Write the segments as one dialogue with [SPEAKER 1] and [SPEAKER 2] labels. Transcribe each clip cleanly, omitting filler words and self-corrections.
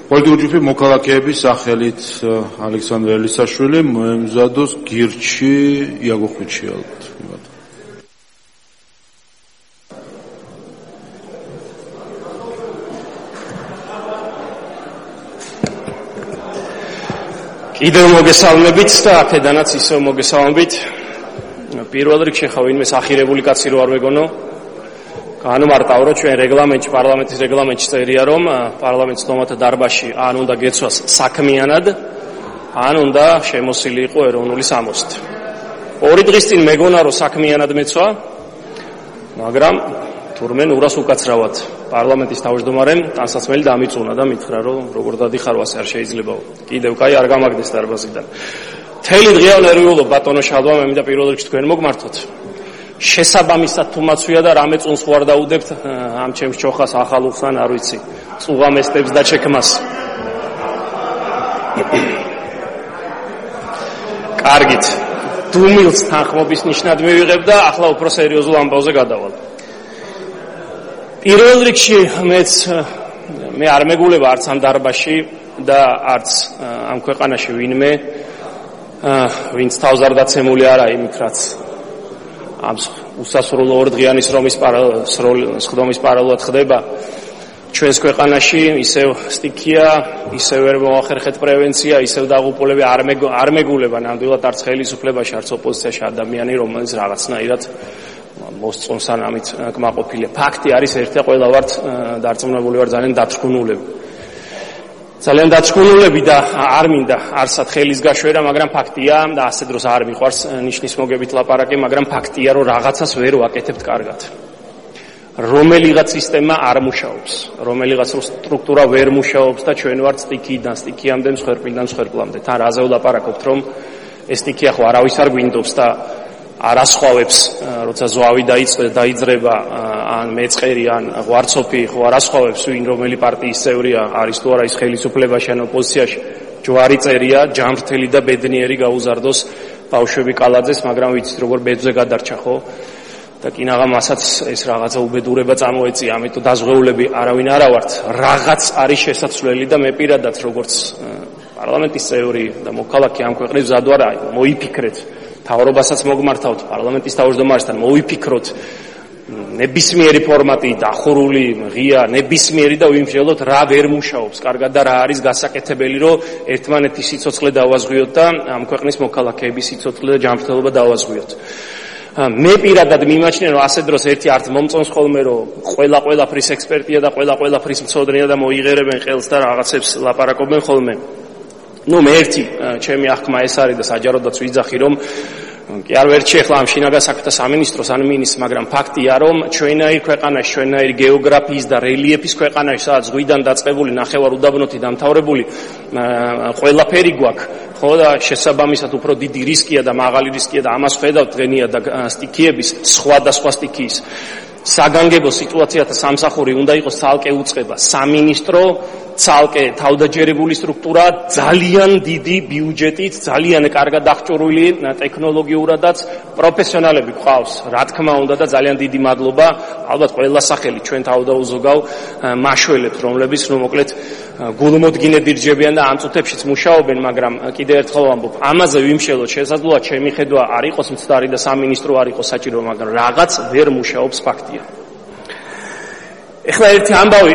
[SPEAKER 1] პოლიტიკური ჯგუფი მოქალაქეების სახელით ალექსანდრე ელისაშვილი მოემზადოს გირჩი იაგო ხვიჩიალთ.
[SPEAKER 2] კიდევ მოგესალმებით და აქედანაც ისევ მოგესალმებით. პირველ რიგში ხა ვინმე სახირებული კაცი რო არ ვეგონო. განმარტავ რომ ჩვენ რეგლამენტში პარლამენტის რეგლამენტში წერია რომ პარლამენტის თომათა დარბაზში ან უნდა გეცვას საქმიანად ან უნდა შემოსილი იყო ეროვნული სამოსით. ორი დღის წინ მეგონა რომ საქმიანად მეცვა, მაგრამ თურმე ნურას უკაცრავად პარლამენტის თავმჯდომარემ ტანსაცმელი დამიწუნა და მითხრა რომ როგორ დადიხარო ასე არ შეიძლება. კიდევ კაი არ გამაგდეს დარბაზიდან. მთელი დღე ნერვიულობ ბატონო შალვა, მე მინდა პირველ რიგში თქვენ მოგმართოთ. შესაბამისად თუ მაცვია და რამე წუნს ვარ დაუდებთ ამ ჩემს ჩოხას ახალუხს ან არ ვიცი წუღამესტებს და ჩექმას. კარგით. დუმილს თანხმობის ნიშნად მივიღებ და ახლა უფრო სერიოზულ ამბავზე გადავალ. პირველ რიგში მე არ მეგულება არც ამ დარბაზში და არც ამ ქვეყანაში ვინმე ვინც თავს არ დაცემული არა იმით რაც ამ უსასრულო ორდღიანი სხდომის პარალელურად ხდება ჩვენს ქვეყანაში, ისევ სტიქია, ისევ ვერ მოახერხეთ პრევენცია, ისევ დაღუპულები არ მეგულება ნამდვილად არც ხელისუფლებაში, არც ოპოზიციაში ადამიანი, რომელიც რაღაცნაირად მოსწონს ან ამით კმაყოფილია. ფაქტი არის ერთი და ყველა ვართ დარწმუნებული ვარ ძალიან დათრგუნულები. ძალიან დათრგუნულები და არ მინდა არსად ხელის გაშვერა, მაგრამ ფაქტია და ასე დროს არ მიყვარს ნიშნის მოგებით ლაპარაკი, მაგრამ ფაქტია რომ რაღაცას ვერ ვაკეთებთ კარგად. რომელიღაც სისტემა არ მუშაობს, რომელიღაც სტრუქტურა ვერ მუშაობს და ჩვენ ვართ სტიქიიდან სტიქიამდე, მსხვერპლიდან მსხვერპლამდე. თან რაზე ვლაპარაკობთ, რომ ეს სტიქია ხო არავის არ გვინდობს და არასხვავებს, როცა ზვავი დაიძრება, ან მეწყერი, ან ღვარცოფი, ხო არასხვავებს ვინ რომელი პარტიის წევრია, არის თუ არა ის ხელისუფლებაში ან ოპოზიციაში. ჯვარი წერია, ჯამრთელი და ბედნიერი გაუზარდოს ბავშვები კალაძეს, მაგრამ ვიცით როგორ ბედზე გადარჩა, ხო? და კინაღა მასაც ეს რაღაცა უბედურება წამოეწია, ამიტომ დაზღვეულები არავინ არა ვართ. რაღაც არის შესაძლებელი და მე პირადად როგორც პარლამენტის წევრი და მოქალაქე ამ ქვეყნის მზად ვარ, მოიფიქრეთ. თავრობასაც მოგმართავთ, პარლამენტის თავმჯდომარესთან მოვიფიქროთ ნებისმიერი ფორმატი, დახურული, ღია, ნებისმიერი და ვიმსჯელოთ რა ვერ მუშაობს კარგად და რა არის გასაკეთებელი, რომ ერთმანეთის სიცოცხლე დავაზღვიოთ და ამ ქვეყნის მოქალაქეების სიცოცხლე და ჯანმრთელობა დავაზღვიოთ. მე პირადად მიმაჩნია რომ ასე დროს ერთი არც მომწონს ხოლმე რომ ყველაფრის ექსპერტია და ყველაფრის მცოდნეა და მოიღერებენ ხელს და რაღაცებს ლაპარაკობენ ხოლმე. მე ერთი ჩემი აღქმა ეს არის და საჯაროდაც ვიძახი რომ კი არ ვერჩი ახლა ამ შინაგან საქმეთა სამინისტროს ან მინისტრს, მაგრამ ფაქტია რომ ჩვენაირ ქვეყანაში, ჩვენაირ გეოგრაფიის და რელიეფის ქვეყანაში, სადაც ზღვიდან დაწყებული ნახევარ უდაბნოთი დამთავრებული ყველაფერი გვაქვს, ხო და შესაბამისად უფრო დიდი რისკია და მაღალი რისკია და ამას ხედავთ დღენია და სტიქიების სხვადასხვა სტიქიის საგანგებო სიტუაციათა სამსახური უნდა იყოს ცალკე უწყება, სამინისტრო, ცალკე თავდაჯერებული სტრუქტურა, ძალიან დიდი ბიუჯეტით, ძალიან კარგად აღჭურვილი ტექნოლოგიურადაც პროფესიონალები გვყავს, რა თქმა უნდა და ძალიან დიდი მადლობა, ალბათ ყველა სახელი ჩვენ თავდაუზოგავ მაშველებს, რომლებიც მოკლედ გულმოდგინედ ირჯებიან და ამ წუთებშიც მუშაობენ, მაგრამ კიდევ ერთხელ ვამბობ, ამაზე ვიმშელოთ, შესაძლოა ჩემი ხედვა არ იყოს მცდარი და სამინისტრო არ იყოს საჭირო, მაგრამ რაღაც ვერ მუშაობს ფაქტია. ეხლა ერთი ამბავი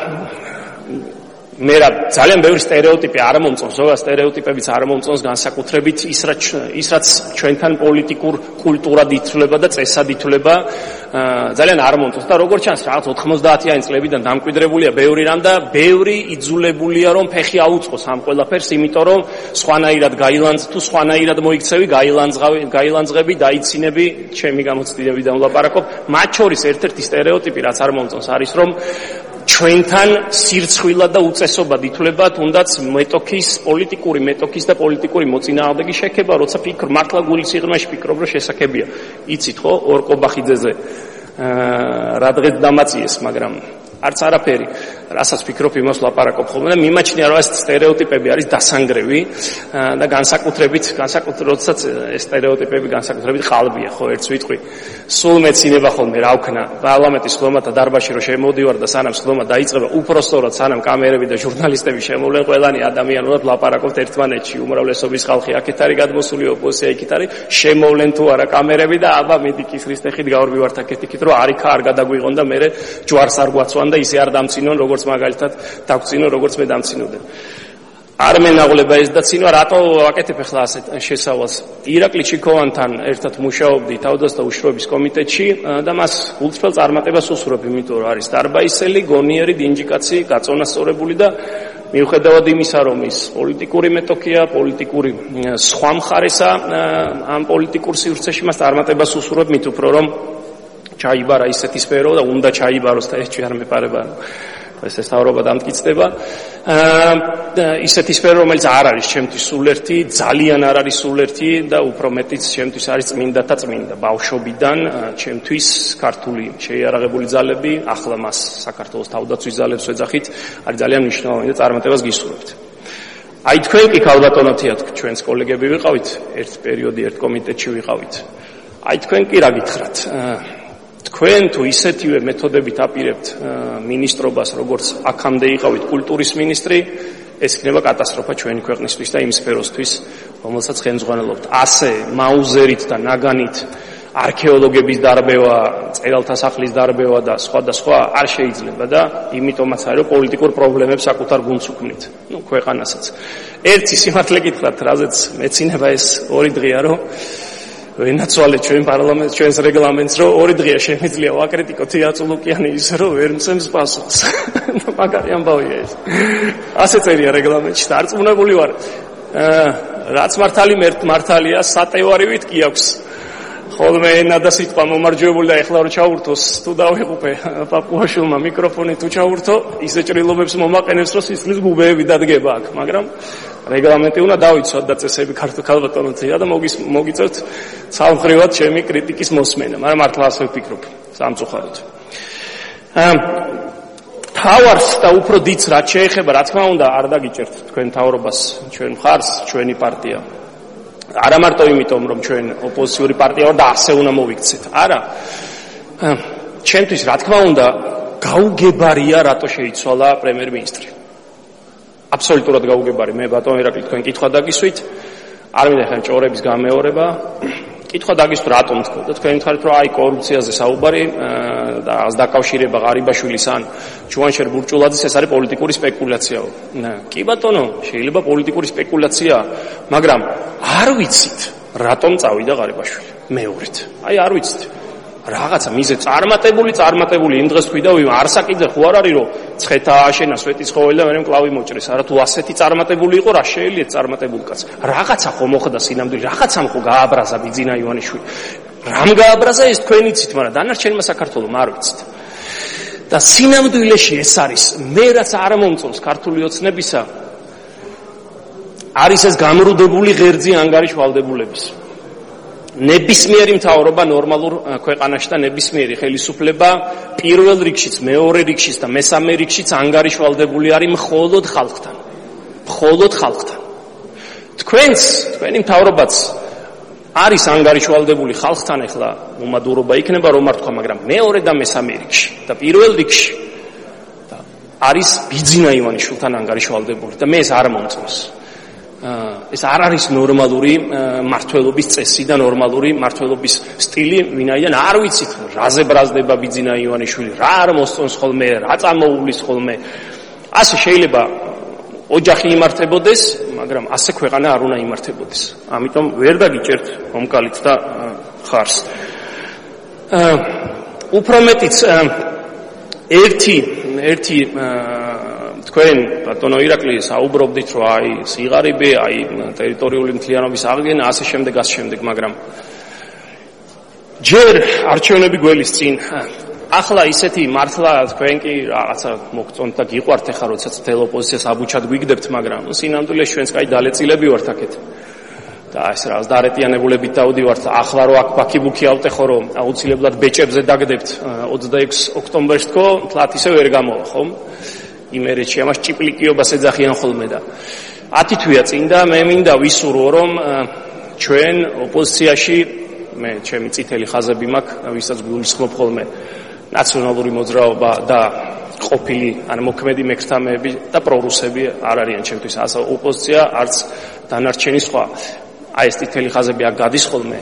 [SPEAKER 2] მე რა ძალიან ბევრი სტერეოტიპი არ მომწონს, ზოგადად სტერეოტიპებიც არ მომწონს განსაკუთრებით ის რაც ჩვენთან პოლიტიკურ კულტურად ითვლება და წესად ითვლება, ძალიან არ მომწონს და როგორც ჩანს რაღაც 90-იანი წლებიდან დამკვიდრებულია ბევრი რამ და ბევრი იძულებულია რომ ფეხი აუწყოს ამ ყველაფერს, იმიტომ რომ სხვანაირად თუ სხვანაირად მოიქცევი, გაილანძღები, დაიცინები, ჩემი გამოცდილებიდან ვლაპარაკობ. მათ შორის ერთ-ერთი სტერეოტიპი რაც არ მომწონს არის რომ ჩვენთან სირცხვილად და უწესობად ითვლება თუნდაც პოლიტიკური მეტოქის და პოლიტიკური მოწინააღმდეგის შექება, როცა მართლა გულის სიღრმეში ფიქრობ, რომ შესაძლებელია. იცით ხო, ორ კობახიძეზე რა დღეს დამაწიეს, მაგრამ არც არაფერი. რასაც ფიქრობ, იმას ვლაპარაკობ ხოლმე და მიმაჩნია, რომ ეს სტერეოტიპები არის დასანგრევი და განსაკუთრებით, როდესაც ეს სტერეოტიპები განსაკუთრებით ყალბია, ხო, ერთს ვიტყვი. სულ მეცინება ხოლმე რა ვქნა, პარლამენტის ხდომათა დარბაზში რომ შემოდივარ და სანამ ხდომა დაიწყება, უпростоროდ სანამ კამერები და ჟურნალისტები შემოვლენ, ყველანი ადამიანურად ვლაპარაკობთ ერთმანეთში, უმრავლესობის ხალხი აქეთ არის გადმოსული, ოპოზიცია იქით არის, შემოვლენ თუ არა კამერები და აბა მედი კისრის ტეხით გავარბივართ აქეთ-იქით, რომ არიქა არ გადაგვიღონ და მე ჯვარს არ გვაცვან და ისე არ დამცინონ, როგორც მაგალითად დაგწინო, როგორც მე დამცინოდნენ. არ მენაღლება ეს და ცინვა, რატო ვაკეთებ ახლა ასე შესავალს. ირაკლი ჩიქოვანთან ერთად მუშაობდი თავდაცვა და უშროების კომიტეტში და მას გულწრფელ წარმატებას უსურვებ, იმიტომ რომ არის დარბაისელი, გონიერი, დინჯიკაცი, გაწონასწორებული და მიუხედავად იმისა, რომ ის პოლიტიკური მეტოქია, პოლიტიკური სხვა მხარესა ამ პოლიტიკურ სივრცეში მას წარმატებას უსურვებ, მით უფრო რომ ჩაიბარა ისეთი სფერო და უნდა ჩაიბაროს და ეს არ მეპარება ეს სწავლობა დამტკიცდება. ისეთი სფერო, რომელიც არ არის ჩემთვის სულ ერთი, ძალიან არ არის სულ ერთი და უფრო მეტიც ჩემთვის არის წმინდათა წმინდა. ბავშვობიდან ჩემთვის ქართული შეიარაღებული ძალები, ახლა მას საქართველოს თავდაცვის ძალებს ვეძახით, არის ძალიან მნიშვნელოვანი და წარმატებას გისურვებთ. აი თქვენ კი ქალბატონოთია, ჩვენს კოლეგები ვიყავით, ერთ პერიოდი ერთ კომიტეტში ვიყავით. აი თქვენ კი რა გითხრათ? თქვენ თუ ისეთივე მეთოდებით აპირებთ მინისტრობას, როგორც აქამდე იყავით კულტურის მინისტრი, ეს იქნება კატასტროფა ჩვენი ქვეყნისთვის და იმ სფეროსთვის, რომელსაც ხელმძღვანელობთ. ასე მაუზერით და ნაგანით არქეოლოგების დარბევა, წერალთა სახლის დარბევა და სხვა არ შეიძლება და იმიტომაც არის რომ პოლიტიკურ პრობლემებს საკუთარ გუნდს უქმნით. ქვეყანასაც. ერთი სიმართლე გითხრათ, რაზეც მეცინება ეს 2 დღეა, რომ ვენაცვალე ჩვენ პარლამენტს, ჩვენს რეგლამენტს, რომ 2 დღეა შემიძლია ვაკრიტიკოთ იაწულუკიანი ისე, რომ ვერ მცემს პასუხს. მაგარი ამბავია ეს. ასე წერია რეგლამენტში და არწმუნებული ვარ. რაც მართალია, სატევარივით კი აქვს. ხოლმე ენა და სიტყვა მომარჯვებული და ეხლა რომ ჩაურთოს, თუ დავიღუპე პაპუაშვილმა მიკროფონი თუ ჩაურთო, ისე ჭრილობებს მომაყენებს, რომ სისხლის გუბეები დადგება აქ, მაგრამ რეგლამენტი უნდა დავიცვათ და წესები ქალბატონოთია და მოგიწევთ სამხრივად ჩემი კრიტიკის მოსმენა, მაგრამ მართლა ასე ვფიქრობ, სამწუხაროდ. თავარს და უფრო დიდს რაც შეეხება, რა თქმა უნდა, არ დაგიჭერთ თქვენ თავრობას, ჩვენ მხარს, ჩვენი პარტია. არა მარტო იმიტომ, რომ ჩვენ ოპოზიციური პარტია ვარ და ასე უნდა მოვიქცეთ. არა. ჩემთვის რა თქმა უნდა, გაუგებარია რატო შეიცვალა პრემიერ-მინისტრი. აბსოლუტურად გაუგებარი. მე ბატონ ირაკლი თქვენ კითხვა დაგისვით. არ მინდა ხან ჭორების გამეორება. კითხვა დაგისვით რატომ თქო და თქვენ ითხარით რომ აი კორუფციაზე საუბარი და ას დაკავშირება ღარიბაშვილის ან ჯუანშერ ბურჭულაძის ეს არის პოლიტიკური სპეკულაციაო. კი ბატონო, შეიძლება პოლიტიკური სპეკულაცია, მაგრამ არ ვიცით რატომ წავიდა ღარიბაშვილი. მეორედ. აი არ ვიცით. რაღაცა მიზე წარმატებული იმ დღეს თქვი და არსაკიძე ხო არ არის რომ ცხეთა აშენა სვეტიცხოველი და მე მკლავი მოჭრეს. არა თუ ასეთი წარმატებული იყო, რა შეიძლება წარმატებული კაც. რაღაცა ხო მოხდა სინამდვილე, რაღაცამ ხო გააბრაზა ბიძინა ივანიშვილი. რამ გააბრაზა ეს თქვენ იცით, მაგრამ დანარჩენმა საქართველოს არ ვიცით. და სინამდვილეში ეს არის მე რაც არ მომწონს ქართული ოცნებისა არის ეს გამრუდებული ღერძი ანგარიშ ვალდებულების. ნებისმიერი მთავრობა ნორმალურ ქვეყანაში და ნებისმიერი ხელისუფლება პირველ რიგშიც, მეორე რიგშიც და მესამე რიგშიც ანგარიშვალდებული არის მხოლოდ ხალხთან. მხოლოდ ხალხთან. თქვენი მთავრობაც არის ანგარიშვალდებული ხალხთან, ახლა უმადურობა იქნება რომ არ თქვა, მაგრამ მეორე და მესამე რიგში და პირველ რიგში არის ბიძინა ივანიშვილთან ანგარიშვალდებული და მე ეს არ მომწონს. ეს არ არის ნორმალური მართლობის წესი და ნორმალური მართლობის სტილი, ვინაიდან არ ვიცით რაზე ბრაზდება ბიძინა ივანიშვილი, რა არ მოსწონს ხოლმე, რა წამოუვლის ხოლმე. ასე შეიძლება ოჯახი იმართებოდეს, მაგრამ ასე ქვეყანა არ უნდა იმართებოდეს. ამიტომ ვერ დაგიჭერთ მომკალით და ხარს. უფრო მეტიც ერთი თქვენ ბატონო ირაკლი საუბრობდით რომ აი სიღარიბე, აი ტერიტორიული მთლიანობის აღდგენა, ასე შემდეგ, მაგრამ ჯერ არჩევნები გველის წინ ახლა ისეთი მართლა თქვენ კი რაღაცა მოგწონთ და გიყვართ ახლა როდესაც თელ ოპოზიციას აბუჩად გვიგდებთ, მაგრამ სინამდვილეში ჩვენს კაი დალეწილები ვართ აქეთ. და ეს რაღაც დარეტიანებულებით დავდივართ, ახლა რო აქ ბაქიბუქი ავტეხო რომ აუცილებლად ბეჭებზე დაგდებთ 26 ოქტომბერს თქო, თლათ ისე ვერ გამოვა, ხომ? იმერეთში ამას ჭიპლიკიობას ეძახიან ხოლმე და 10 თვეა წინ და მე მინდა ვისურვო რომ ჩვენ ოპოზიციაში მე ჩემი წითელი ხაზები მაქვს ვისაც გულისხმობ ხოლმე ნაციონალური მოძრაობა და ყოფილი ან მოქმედი მექრთამეები და პრორუსები არ არიან ჩემთვის ასა ოპოზიცია არც დანარჩენი სხვა აი ეს წითელი ხაზები აქ გადის ხოლმე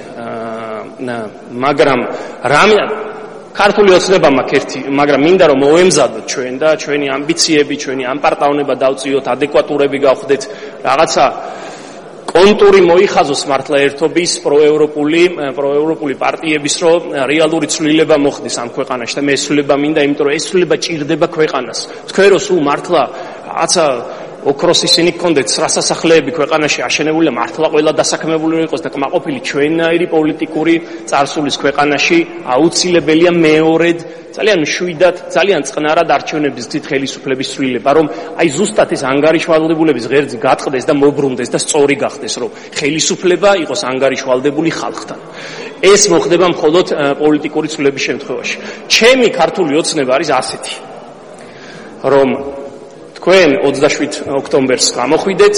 [SPEAKER 2] მაგრამ რამე ქართული ოცნება მაქვს ერთი მაგრამ მინდა რომ მოვემზადოთ ჩვენ და ჩვენი ამბიციები ჩვენი ამპარტავნება დავწიოთ ადეკვატურები გავხდეთ რაღაცა კონტური მოიხაზოს მართლა ერთობის პროევროპული პარტიების რომ რეალური ცვლილება მოხდეს ამ ქვეყანაში და მე ეს ცვლილება მინდა იმიტომ რომ ეს ცვლილება ჭირდება ქვეყანას თქვენ რო სულ მართლა რაღაცა ოქროს ისინი გქონდეთ სასახლეები ქვეყანაში აშენებული და მართლა ყველა დასაქმებული იყოს და კმაყოფილი ჩვენნაირი პოლიტიკური წარსულის ქვეყანაში აუცილებელია მეორედ ძალიან მშვიდად ძალიან წყნარად არჩევნების დიდ ხელისუფლების ცვლილება რომ აი ზუსტად ეს ანგარიშვალდებულების ღერძი გატყდეს და მობრუნდეს და სწორი გახდეს რომ ხელისუფლება იყოს ანგარიშვალდებული ხალხთან ეს მოხდება მხოლოდ პოლიტიკური ცვლილების შემთხვევაში ჩემი ქართული ოცნება არის ასეთი რომ თქვენ 27 ოქტომბერს გამოხვიდეთ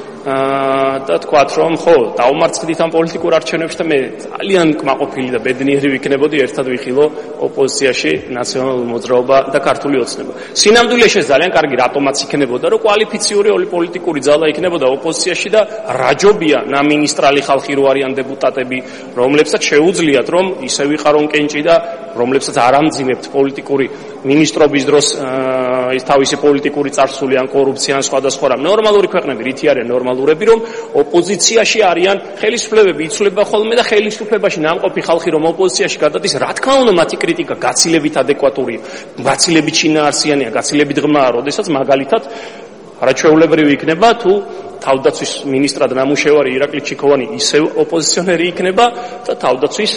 [SPEAKER 2] და თქვათ რომ ხო დაუმარცხდით ამ პოლიტიკურ არჩევნებში და მე ძალიან კმაყოფილი და ბედნიერი ვიქნებოდი ერთად ვიხილო ოპოზიციაში ნაციონალური მოძრაობა და ქართული ოცნება. სინამდვილეში ეს ძალიან კარგი რატომაც იქნებოდა რომ კვალიფიციური პოლიტიკური ძალა იქნებოდა ოპოზიციაში და რაჯობია ნამინისტრალი ხალხი რო არიან დეპუტატები რომლებსაც შეუძლიათ რომ ისე ვიყარონ კენჭი და რომლებსაც არ ამძიმებთ პოლიტიკური მინისტრობის დროს ის თავისი პოლიტიკური წარსული ან კორუფცია ან სხვადასხვა რამ ნორმალური ქვეყნები რითი არიან ნორმალურები რომ ოპოზიციაში არიან ხელისუფლებები იცვლება ხოლმე და ხელისუფლებაში ნამყოფი ხალხი რომ ოპოზიციაში გადადის რა თქმა უნდა მათი კრიტიკა გაცილებით ადეკვატურია გაცილებით შინაარსიანია გაცილებით ღრმაა როდესაც მაგალითად არაჩვეულებრივი იქნება თუ თავდაცვის მინისტრად ნამუშევარი ირაკლი ჩიქოვანი ისევ ოპოზიციონერი იქნება და თავდაცვის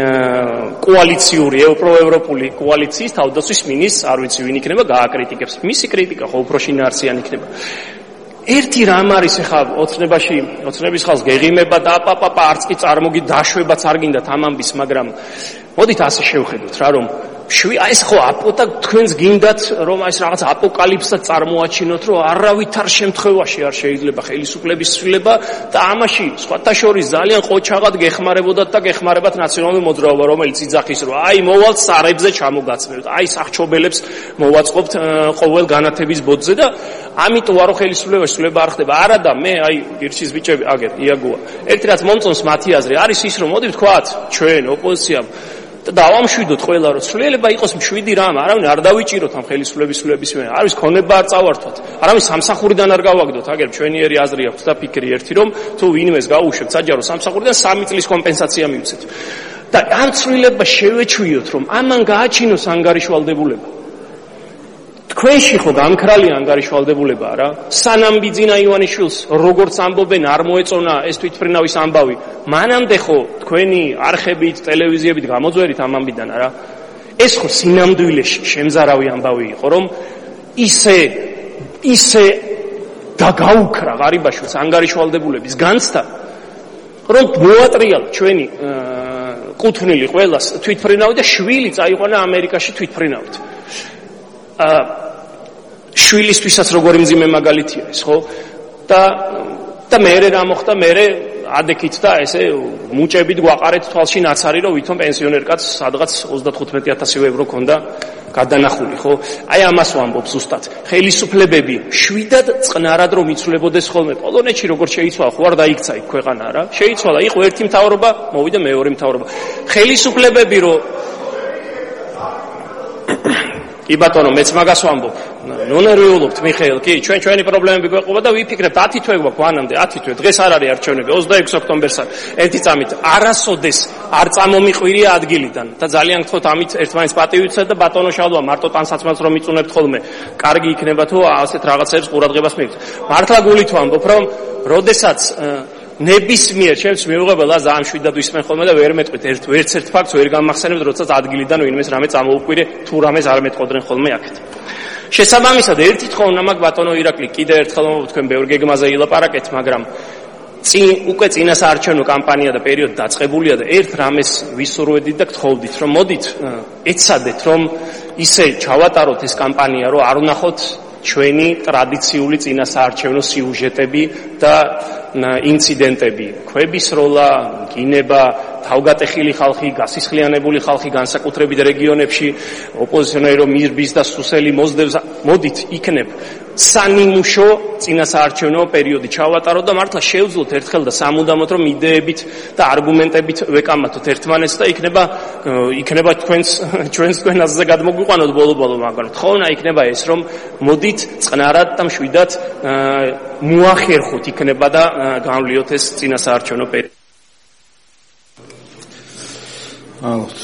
[SPEAKER 2] კოალიციური პროევროპული კოალიციის თავდაცვის მინისტრს არ ვიცი ვინ იქნება გააკრიტიკებს მისი კრიტიკა ხო უფრო შინაარსიანი იქნება ერთი რამ არის ახლა ოცნების ხალხს გეღიმება და აპაპაპა არც კი წარმოგი დაშვებაც არ გინდათ ამ ამბის მაგრამ მოდით ასე შევხედოთ რა რომ ეს ხო აპოტა თქვენს გინდათ რომ ეს რაღაც აპოკალიფსად წარმოაჩინოთ რომ არავითარ შემთხვევაში არ შეიძლება ხელისუფლების ცვლილება და ამაში სხვათა შორის ძალიან ყოჩაღად გეხმარებოდათ და გეხმარებათ ნაციონალური მოძრაობა რომელიც იძახის რომ აი მოვალთ სარებზე ჩამოგაცმევთ აი სახჩობელებს მოვაწყობთ ყოველ განათების ბოძზე და ამიტომ არო ხელისუფლების ცვლილება არ ხდება არა და მე აი გირჩის ბიჭები აგერ იაგოა ერთი რაც მომწონს მათი აზრი არის ის რომ მოდი ვთქვათ ჩვენ ოპოზიციამ და დავამშვიდოთ ყველა რომ ცვლილება იყოს მშვიდი რამ არავინ არ დავიჭიროთ ამ ხელისუფლების ცვლილების მე არის ქონება არ წავართვათ არავინ სამსახურიდან არ გავაგდოთ აგერ ჩვენიერი აზრი აქვს და ფიქრი ერთი რომ თუ ვინმეს გაუშვებთ საჯარო სამსახურიდან 3 წლის კომპენსაცია მივცეთ და ამ ცვლილებას შევეჩვიოთ რომ ამან გააჩინოს ანგარიშვალდებულება თქვენში ხო გამქრალი ანგარიშვალდებულებაა რა სანამ ბიძინა ივანიშვილს როგორც ამბობენ არ მოეწონა ეს თვითმფრინავის ამბავი მანამდე ხო თქვენი არხებით ტელევიზიებით გამოძვერით ამ ამბიდან არა ეს ხო სინამდვილეში შემზარავი ამბავი იყო რომ ისე დაგაუქრა ღარიბაშვილს ანგარიშვალდებულების განცდა რომ მოატრიალა ჩვენი კუთვნილი ყველას თვითმფრინავი და შვილი წაიყვანა ამერიკაში თვითმფრინავით შვილისთვისაც როგორი მძიმე მაგალითია ეს ხო და მე რა მოხდა მე ადექით და ესე მუჭებით გვაყარეთ თვალში ნაცარი რომ ვითომ პენსიონერ კაცს სადღაც 35,000 евро ქონდა გადანახული ხო აი ამას ვამბობ ზუსტად ხელისუფლებები შვიდად წყნარად რომ იცვლებოდეს ხოლმე პოლონეთში როგორ შეიცვალა ხო არ დაიქცა იქ ქვეყანა რა შეიცვალა იყო ერთი მთავრობა მოვიდა მეორე მთავრობა ხელისუფლებები რომ კი ბატონო მეც მაგას ვამბობ ნონერვიულობთ მიხეილ კი ჩვენი პრობლემები გვეყობა და ვიფიქრებთ 10 თვე გვაქვს მანამდე 10 თვე დღეს არ არის არჩევნები 26 ოქტომბერს ერთი წამით არასოდეს არ წამომიყვირია ადგილიდან და ძალიან გთხოვთ ამით ერთმანეთს პატივიცეთ და ბატონო შალვა მარტო ტანსაცმელს რომ იწუნებთ ხოლმე კარგი იქნება თუ ასეთ რაღაცებს ყურადღებას მიიღეთ მართლა გულით ვამბობ რომ როდესაც ნებისმიერ ჩემს მიუღებელას ძალიან შვიდად ვისმენ ხოლმე და ვერ მეტყვით ერთ ფაქტს ვერ გამახსენებთ როდესაც ადგილიდან ვინმეს რამე წამოუკვირე თუ რამეს არ მეტყოდნენ ხოლმე აქეთ შესაბამისად ერთი თხოვნა მაქვს ბატონო ირაკლი კიდე ერთხელ მომობ თქვენ ბევრ გეგმაზე ილაპარაკეთ მაგრამ უკვე წინასაარჩევნო კამპანია და პერიოდი დაწყებულია და ერთ რამეს ვისურვებდით და გთხოვდით რომ მოდით ეცადეთ რომ ისე ჩავატაროთ ეს კამპანია რომ არ ვნახოთ ჩვენი ტრადიციული წინასაარჩევნო სიუჟეტები და ინციდენტები, ქვების როლა, გინება, თავგატეხილი ხალხი, გასისხლიანებული ხალხი განსაკუთრებით რეგიონებში, ოპოზიციონერი რომ მირბის და სუსელი მოსდევს, მოდით იქნებ სანიმუშო წინასაარჩევნო პერიოდი ჩავატაროთ და მართლა შევძლოთ ერთხელ და სამუდამოდ რომ იდეებით და არგუმენტებით ვეკამათოთ ერთმანეთს და იქნება ჩვენს თქვენაზე გადმოგვიყვანოთ ბოლო-ბოლო, მაგრამ თხოვნა იქნება ეს რომ მოდით წყნარად და მშვიდად მოახერხოთ იქნება და განვლიოთ ეს წინასაარჩევნო პერიოდი.